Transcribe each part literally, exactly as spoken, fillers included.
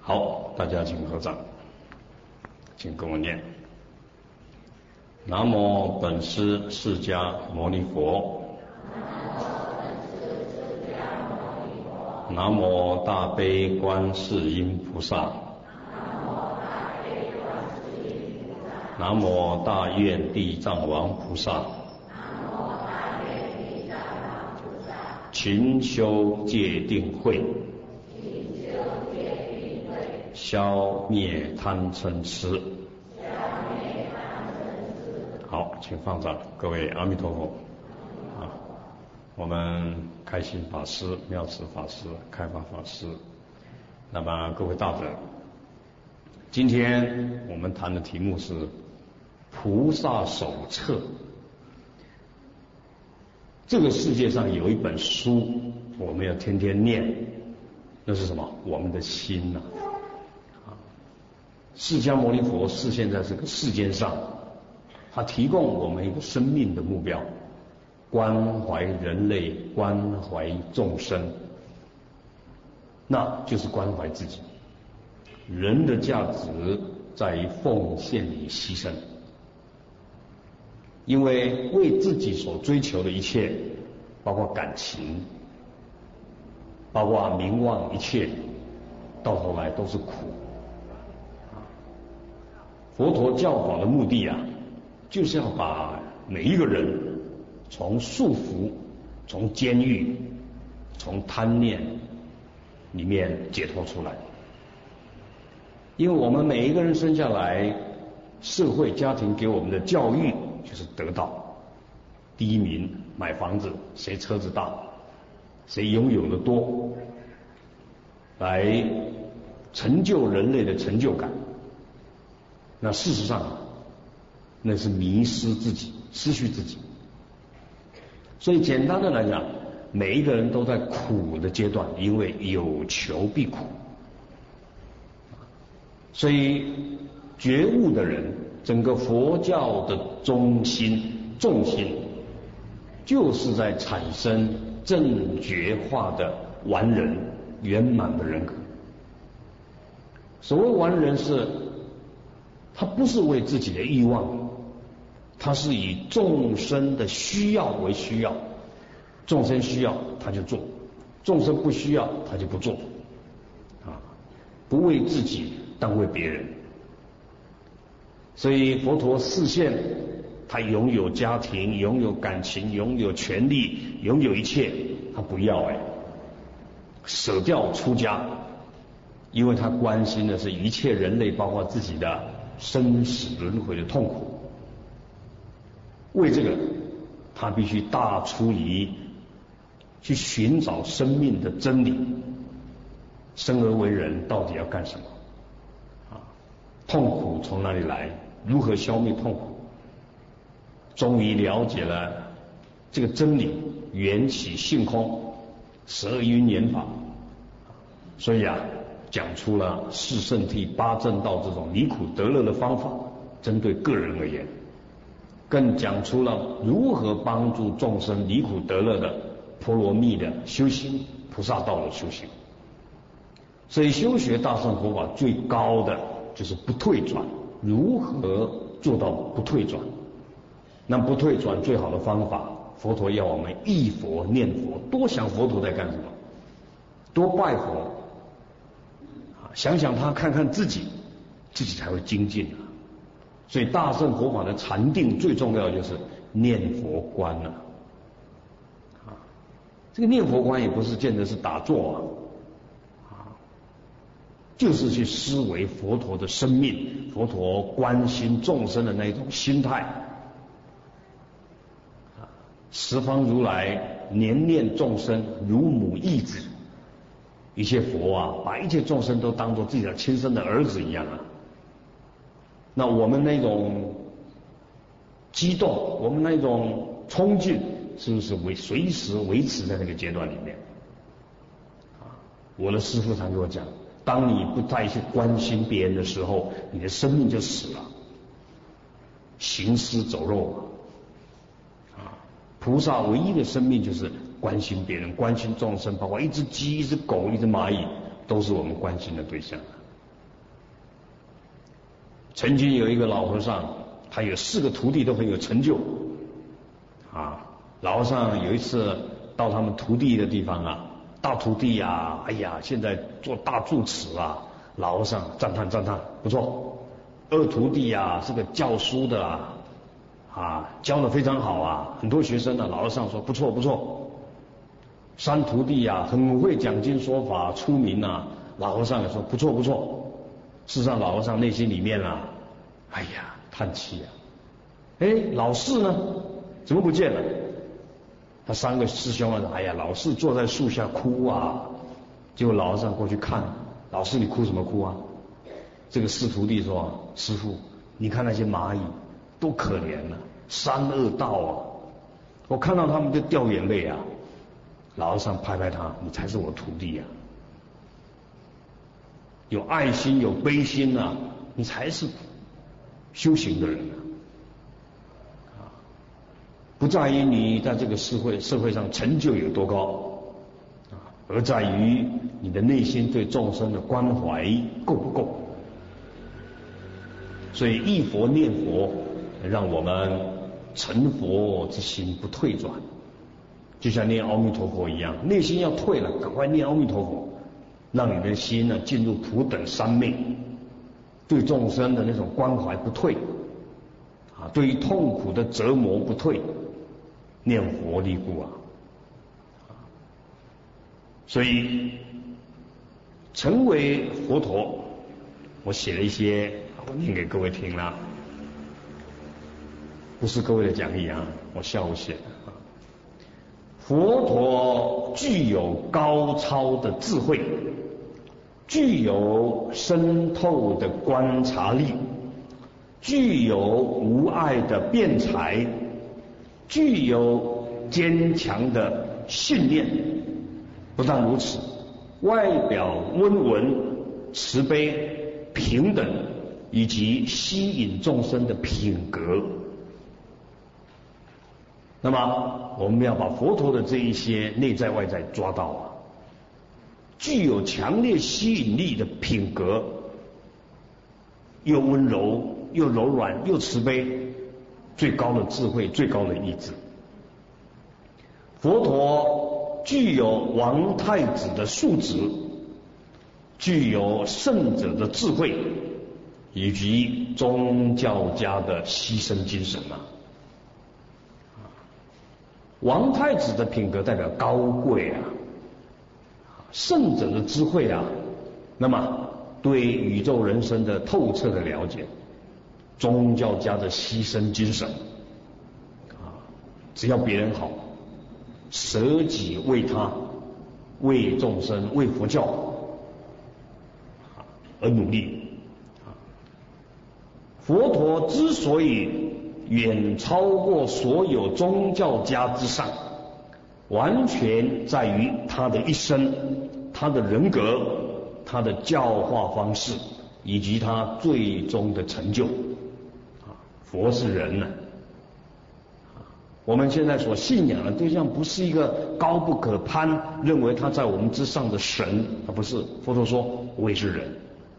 好，大家请合掌，请跟我念：南无本师释迦牟尼佛，南无大悲观世音菩萨，南无大愿地藏王菩萨，勤修戒定慧，消灭贪嗔痴。好，请放掌，各位阿弥陀佛。啊，我们开心法师、妙慈法师、开法法师，那么各位大德，今天我们谈的题目是《菩萨手册》。这个世界上有一本书，我们要天天念，那是什么？我们的心呐、啊。释迦牟尼佛示现在这个世间上，他提供我们一个生命的目标，关怀人类，关怀众生，那就是关怀自己。人的价值在于奉献与牺牲。因为为自己所追求的一切，包括感情，包括名望，一切到头来都是苦。佛陀教法的目的啊，就是要把每一个人从束缚、从监狱、从贪念里面解脱出来。因为我们每一个人生下来，社会家庭给我们的教育就是得到第一名，买房子，谁车子大，谁拥有的多，来成就人类的成就感。那事实上，那是迷失自己，失去自己。所以简单的来讲，每一个人都在苦的阶段，因为有求必苦。所以觉悟的人，整个佛教的中心重心，就是在产生正觉化的完人，圆满的人格。所谓完人是，他不是为自己的欲望，他是以众生的需要为需要，众生需要他就做，众生不需要他就不做，啊，不为自己，但为别人。所以佛陀示现，他拥有家庭，拥有感情，拥有权利，拥有一切，他不要哎，舍掉出家，因为他关心的是一切人类，包括自己的生死轮回的痛苦。为这个，他必须大出离，去寻找生命的真理。生而为人，到底要干什么？啊，痛苦从哪里来？如何消灭痛苦？终于了解了这个真理，缘起性空，十二因缘法。所以啊，讲出了四圣谛、八正道这种离苦得乐的方法，针对个人而言，更讲出了如何帮助众生离苦得乐的波罗蜜的修行，菩萨道的修行。所以修学大乘佛法最高的就是不退转。如何做到不退转？那不退转最好的方法，佛陀要我们忆佛念佛，多想佛陀在干什么，多拜佛，想想他，看看自己，自己才会精进啊。所以大乘佛法的禅定最重要的就是念佛观啊。啊，这个念佛观也不是见得是打坐啊。就是去思维佛陀的生命，佛陀关心众生的那种心态。十方如来怜念众生如母忆子，一切佛啊，把一切众生都当作自己的亲生的儿子一样啊。那我们那种激动，我们那种冲劲，是不是维随时维持在那个阶段里面？啊，我的师父常给我讲，当你不再去关心别人的时候，你的生命就死了，行尸走肉啊！菩萨唯一的生命就是关心别人，关心众生，包括一只鸡、一只狗、一只蚂蚁，都是我们关心的对象。 曾经有一个老和尚，他有四个徒弟都很有成就啊。老和尚有一次到他们徒弟的地方啊，大徒弟啊，哎呀，现在做大住持啊，老和尚赞叹赞叹，不错。二徒弟啊，是个教书的啊，啊，教得非常好啊，很多学生啊，老和尚说不错不错。三徒弟啊，很会讲经说法，出名啊，老和尚也说不错不错。事实上，老和尚内心里面啊，哎呀，叹气啊，哎，老四呢，怎么不见了？他三个师兄啊，哎呀，老四坐在树下哭啊。结果老和尚过去看，老四你哭什么哭啊？这个四徒弟说，师父，你看那些蚂蚁多可怜啊，三恶道啊，我看到他们就掉眼泪啊。老和尚拍拍他，你才是我徒弟啊，有爱心有悲心啊，你才是修行的人啊！不在于你在这个社会社会上成就有多高啊，而在于你的内心对众生的关怀够不够。所以忆佛念佛，让我们成佛之心不退转，就像念阿弥陀佛一样，内心要退了，赶快念阿弥陀佛，让你的心呢进入普等三昧，对众生的那种关怀不退啊，对于痛苦的折磨不退，念佛力故啊。所以成为佛陀，我写了一些，我念给各位听啦，不是各位的讲义啊，我下午写的。佛陀具有高超的智慧，具有深透的观察力，具有无碍的辩才，具有坚强的信念。不但如此，外表温文、慈悲、平等，以及吸引众生的品格。那么我们要把佛陀的这一些内在外在抓到啊，具有强烈吸引力的品格，又温柔又柔软又慈悲，最高的智慧，最高的意志。佛陀具有王太子的素质，具有圣者的智慧，以及宗教家的牺牲精神啊。王太子的品格代表高贵啊，圣者的智慧啊，那么对宇宙人生的透彻的了解，宗教家的牺牲精神啊，只要别人好，舍己为他，为众生，为佛教而努力。佛陀之所以远超过所有宗教家之上，完全在于他的一生，他的人格，他的教化方式，以及他最终的成就。佛是人呢、啊，我们现在所信仰的对象不是一个高不可攀，认为他在我们之上的神，而不是。佛陀说，我也是人，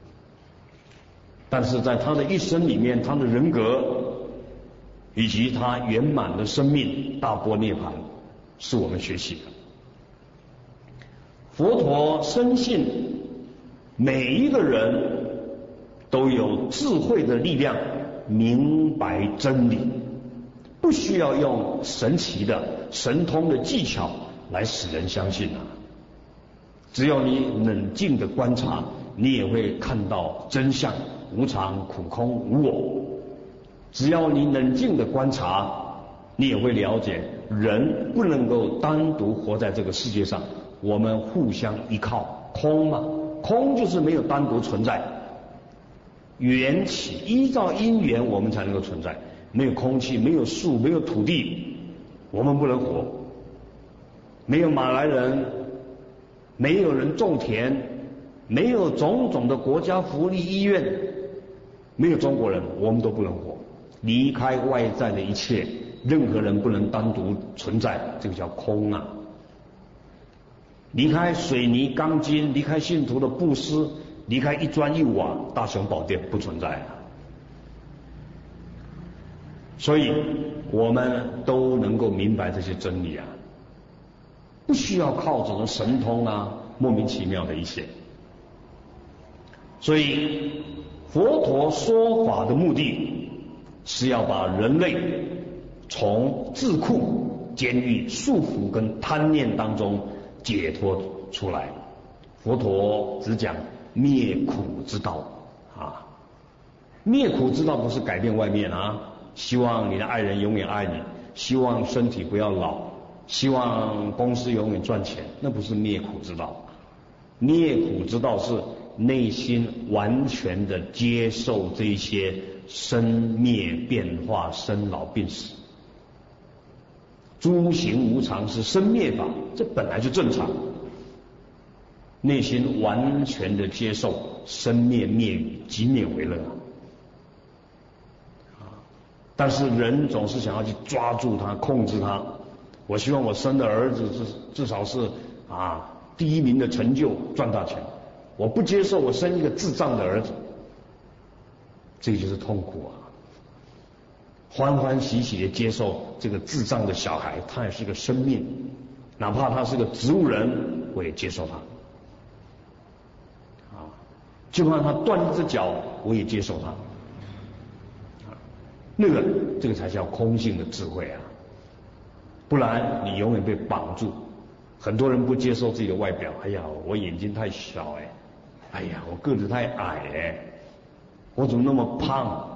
但是在他的一生里面，他的人格以及他圆满的生命大波涅槃，是我们学习的。佛陀深信每一个人都有智慧的力量，明白真理，不需要用神奇的神通的技巧来使人相信啊。只要你冷静的观察，你也会看到真相，无常、苦空、无我。只要你冷静的观察，你也会了解，人不能够单独活在这个世界上，我们互相依靠。空嘛，空就是没有单独存在，缘起依照因缘我们才能够存在。没有空气，没有树，没有土地，我们不能活。没有马来人，没有人种田，没有种种的国家福利医院，没有中国人，我们都不能活。离开外在的一切，任何人不能单独存在，这个叫空啊。离开水泥钢筋，离开信徒的布施，离开一砖一瓦，大雄宝殿不存在啊。 所以我们都能够明白这些真理啊，不需要靠这种神通啊，莫名其妙的一些。所以佛陀说法的目的是要把人类从桎梏、监狱、束缚跟贪念当中解脱出来。佛陀只讲灭苦之道啊，灭苦之道不是改变外面啊，希望你的爱人永远爱你，希望身体不要老，希望公司永远赚钱，那不是灭苦之道。灭苦之道是内心完全的接受这些生灭变化、生老病死。诸行无常是生灭法，这本来就正常。内心完全的接受生灭灭语，即灭为乐。但是人总是想要去抓住它、控制它。我希望我生的儿子至至少是啊第一名的成就，赚大钱。我不接受我生一个智障的儿子，这个就是痛苦啊。欢欢喜喜的接受这个智障的小孩，他也是个生命，哪怕他是个植物人，我也接受他。啊，就算他断一只脚，我也接受他。那个，这个才叫空性的智慧啊！不然你永远被绑住。很多人不接受自己的外表，哎呀，我眼睛太小哎，哎呀，我个子太矮哎，我怎么那么胖？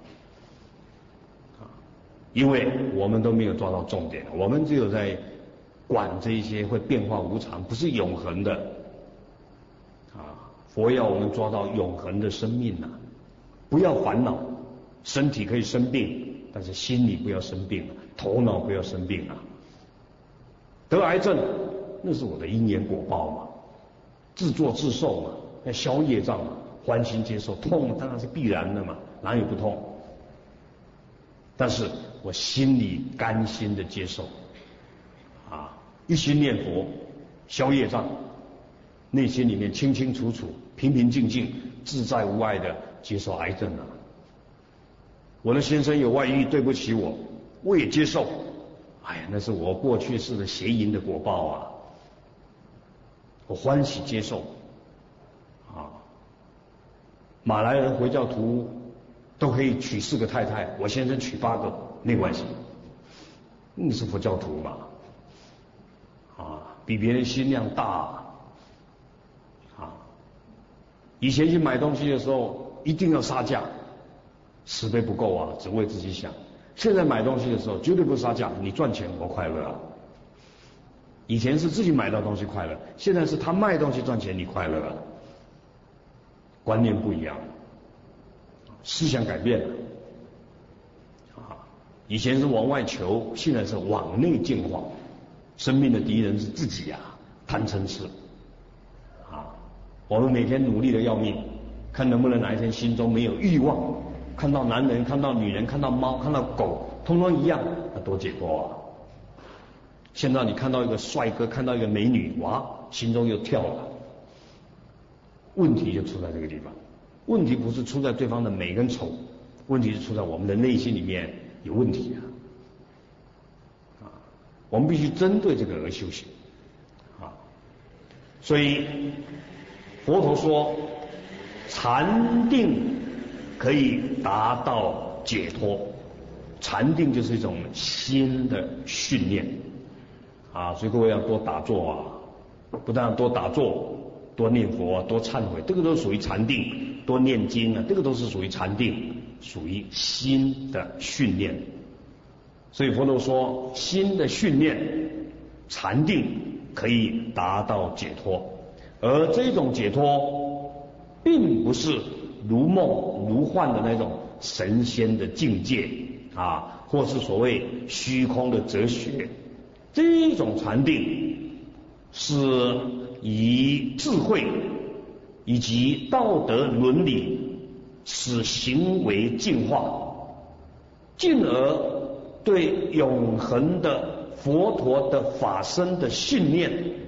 因为我们都没有抓到重点，我们只有在管这一些会变化无常，不是永恒的啊！佛要我们抓到永恒的生命啊，不要烦恼。身体可以生病，但是心里不要生病，头脑不要生病啊！得癌症，那是我的因缘果报嘛，自作自受嘛，要消业障嘛，欢心接受。痛当然是必然的嘛，哪有不痛？但是我心里甘心的接受，啊，一心念佛，消业障，内心里面清清楚楚、平平静静、自在无碍的接受癌症啊！我的先生有外遇，对不起我，我也接受。哎呀，那是我过去世的邪淫的果报啊！我欢喜接受。啊，马来人回教徒都可以娶四个太太，我先生娶八个，没关系。你是佛教徒嘛？啊，比别人心量大。啊，以前去买东西的时候一定要杀价。十倍不够啊，只为自己想。现在买东西的时候绝对不杀价，你赚钱我快乐啊。以前是自己买到东西快乐，现在是他卖东西赚钱你快乐啊。观念不一样，思想改变了啊。以前是往外求，现在是往内进化。生命的敌人是自己啊，贪嗔痴啊。我们每天努力的要命，看能不能哪一天心中没有欲望。看到男人，看到女人，看到猫，看到狗，通通一样，那多解脱啊！现在你看到一个帅哥，看到一个美女，哇，心中又跳了。问题就出在这个地方。问题不是出在对方的美跟丑，问题是出在我们的内心里面有问题啊！啊，我们必须针对这个而修行啊！所以佛陀说，禅定可以达到解脱。禅定就是一种心的训练啊，所以各位要多打坐啊，不但多打坐，多念佛啊，多忏悔，这个都属于禅定；多念经啊，这个都是属于禅定，属于心的训练。所以佛陀说，心的训练，禅定可以达到解脱，而这种解脱，并不是如梦如幻的那种神仙的境界啊，或是所谓虚空的哲学。这种禅定是以智慧以及道德伦理使行为进化，进而对永恒的佛陀的法身的信念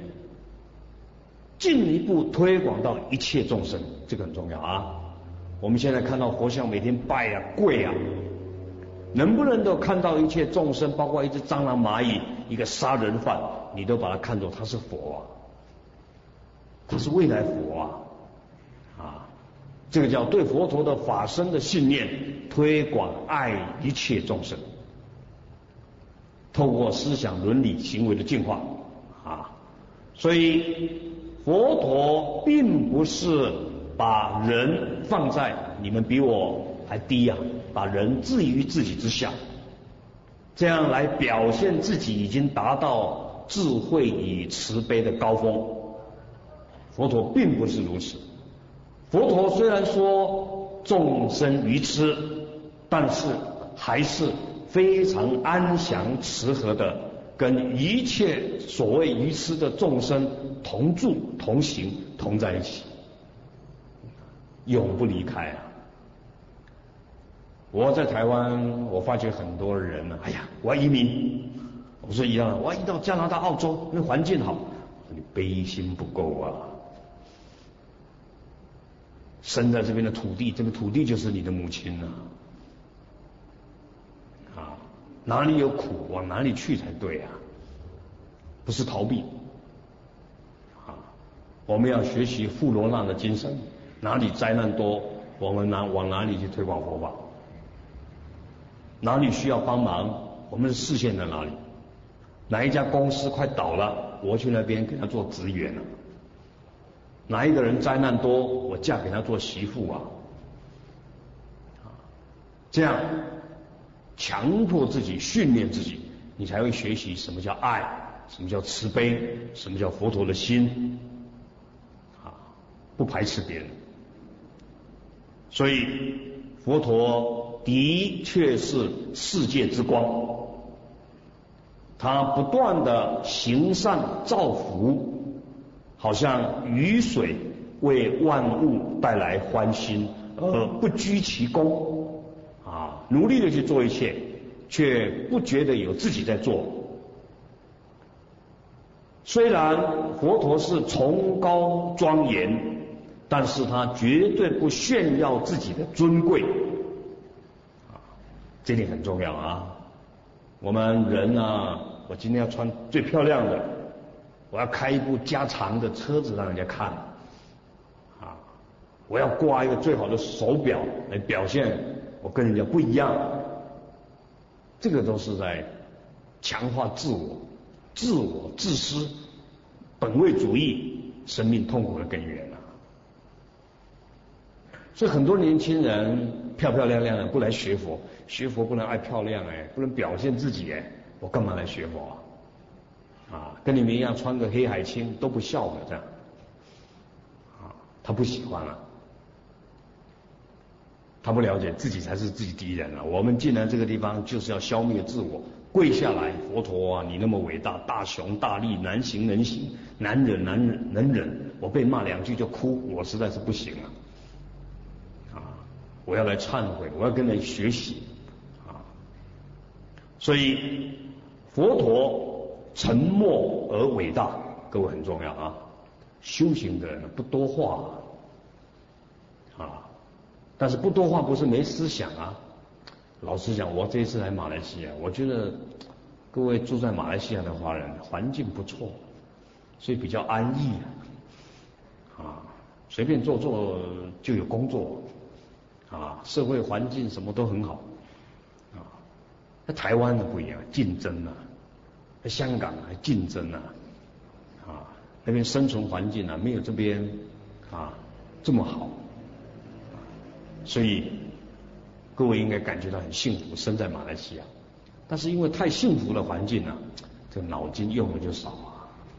进一步推广到一切众生，这个很重要啊。我们现在看到佛像每天拜啊跪啊， 能不能够看到一切众生，包括一只蟑螂、蚂蚁，一个杀人犯，你都把它看作他是佛啊，他是未来佛啊，啊，这个叫对佛陀的法身的信念推广爱一切众生，透过思想、伦理、行为的进化啊，所以佛陀并不是把人放在你们比我还低啊，把人置于自己之下，这样来表现自己已经达到智慧与慈悲的高峰。佛陀并不是如此。佛陀虽然说众生愚痴，但是还是非常安详慈和的，跟一切所谓愚痴的众生同住、同行、同在一起，永不离开啊！我在台湾，我发觉很多人呢、啊，哎呀，我要移民。我说一样，我要移到加拿大、澳洲，那环境好。你悲心不够啊！生在这边的土地，这个土地就是你的母亲啊！啊，哪里有苦，往哪里去才对啊！不是逃避啊！我们要学习富罗那的精神，哪里灾难多，我们哪往哪里去推广佛法。哪里需要帮忙，我们的视线在哪里？哪一家公司快倒了，我去那边给他做职员了。哪一个人灾难多，我嫁给他做媳妇啊！这样强迫自己，训练自己，你才会学习什么叫爱，什么叫慈悲，什么叫佛陀的心啊！不排斥别人。所以佛陀的确是世界之光，他不断的行善造福，好像雨水为万物带来欢欣，而不居其功啊，努力的去做一切，却不觉得有自己在做。虽然佛陀是崇高庄严，但是他绝对不炫耀自己的尊贵啊，这点很重要啊。我们人啊，我今天要穿最漂亮的，我要开一部加长的车子让人家看啊，我要挂一个最好的手表来表现我跟人家不一样，这个都是在强化自我、自我自私、本位主义、生命痛苦的根源啊。所以很多年轻人漂漂亮亮的不来学佛，学佛不能爱漂亮哎，不能表现自己哎，我干嘛来学佛啊？啊，跟你们一样穿个黑海青都不笑的这样，啊，他不喜欢了，他不了解自己才是自己敌人了。我们进来这个地方就是要消灭自我，跪下来，佛陀啊，你那么伟大，大雄大力，难行能行，难忍难忍能忍，我被骂两句就哭，我实在是不行了。我要来忏悔，我要跟人学习啊！所以佛陀沉默而伟大，各位很重要啊！修行的人不多话啊，但是不多话不是没思想啊。老实讲，我这一次来马来西亚，我觉得各位住在马来西亚的华人环境不错，所以比较安逸啊，随便做做就有工作。啊，社会环境什么都很好啊。那台湾的不一样，竞争啊；那香港还竞争啊，啊，那边生存环境啊没有这边啊这么好，所以各位应该感觉到很幸福，生在马来西亚。但是因为太幸福的环境啊，这个脑筋用的就少啊。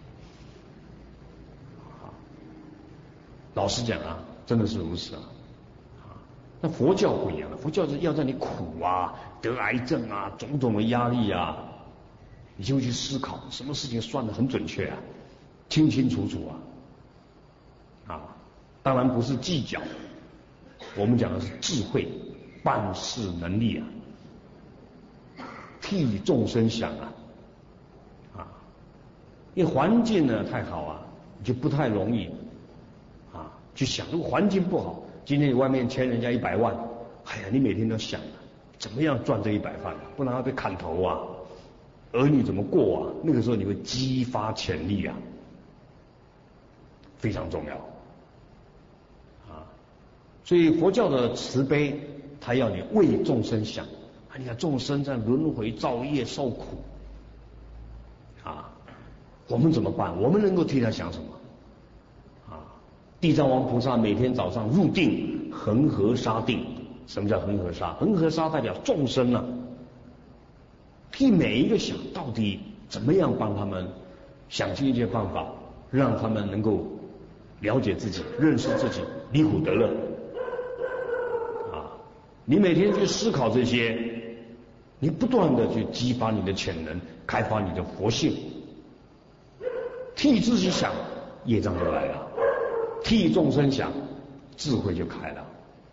啊，老实讲啊，真的是如此啊。那佛教不一样了，佛教是要让你苦啊，得癌症啊，种种的压力啊，你就会去思考，什么事情算得很准确啊，清清楚楚啊，啊，当然不是计较，我们讲的是智慧、办事能力啊，替众生想啊，啊，因为环境呢太好啊，你就不太容易啊去想，如果环境不好。今天你外面欠人家一百万，哎呀，你每天都想， 怎么样赚这一百饭，不然他被砍头啊，儿女怎么过啊？那个时候你会激发潜力啊，非常重要啊。所以佛教的慈悲，它要你为众生想啊。你看众生在轮回造业受苦啊，我们怎么办？我们能够替他想什么啊？地藏王菩萨每天早上入定，恒河沙定。什么叫恒河沙？恒河沙代表众生啊，替每一个想到底怎么样帮他们想尽一切办法，让他们能够了解自己、认识自己、离苦得乐啊！你每天去思考这些，你不断的去激发你的潜能，开发你的佛性，替自己想，业障就来了；替众生想，智慧就开了。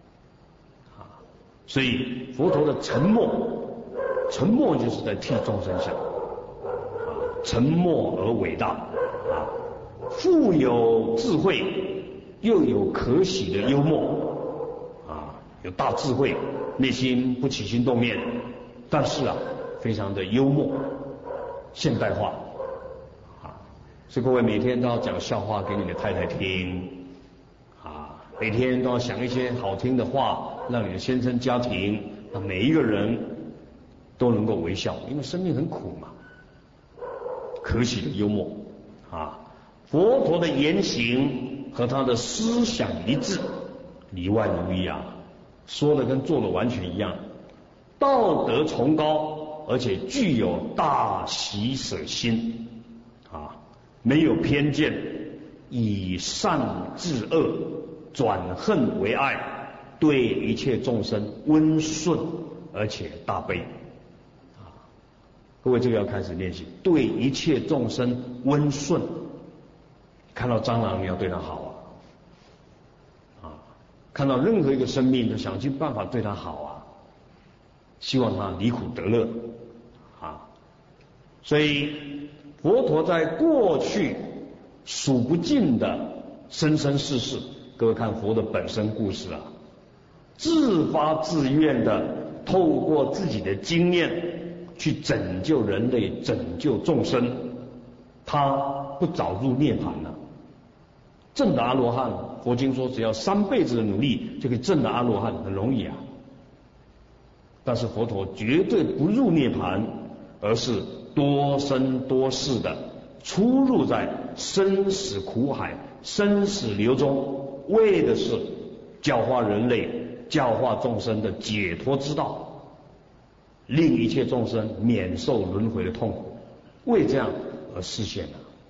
所以佛陀的沉默，沉默就是在替众生想，啊，沉默而伟大，啊，富有智慧，又有可喜的幽默，啊，有大智慧，内心不起心动念，但是啊，非常的幽默，现代化，啊，所以各位每天都要讲笑话给你的太太听，啊，每天都要想一些好听的话。让你的先生家庭，让每一个人都能够微笑，因为生命很苦嘛。可喜的幽默啊，佛陀的言行和他的思想一致，里外如一啊，说的跟做的完全一样，道德崇高，而且具有大喜舍心啊，没有偏见，以善治恶，转恨为爱。对一切众生温顺，而且大悲啊！各位这个要开始练习，对一切众生温顺。看到蟑螂你要对它好啊，啊！看到任何一个生命都想尽办法对它好啊，希望它离苦得乐啊！所以佛陀在过去数不尽的生生世世，各位看佛的本身故事啊。自发自愿的透过自己的经验去拯救人类，拯救众生，他不早入涅槃了。证的阿罗汉，佛经说只要三辈子的努力就可以证的阿罗汉，很容易啊。但是佛陀绝对不入涅槃，而是多生多世的出入在生死苦海、生死流中，为的是教化人类。教化众生的解脱之道，令一切众生免受轮回的痛苦，为这样而示现了。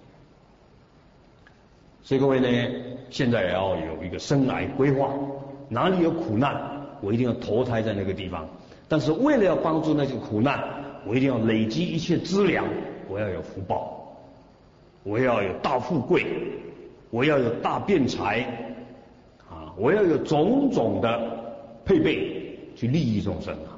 所以各位呢，现在也要有一个生涯规划，哪里有苦难，我一定要投胎在那个地方。但是为了要帮助那些苦难，我一定要累积一切资粮，我要有福报，我要有大富贵，我要有大辩才，啊，我要有种种的配备去利益众生啊！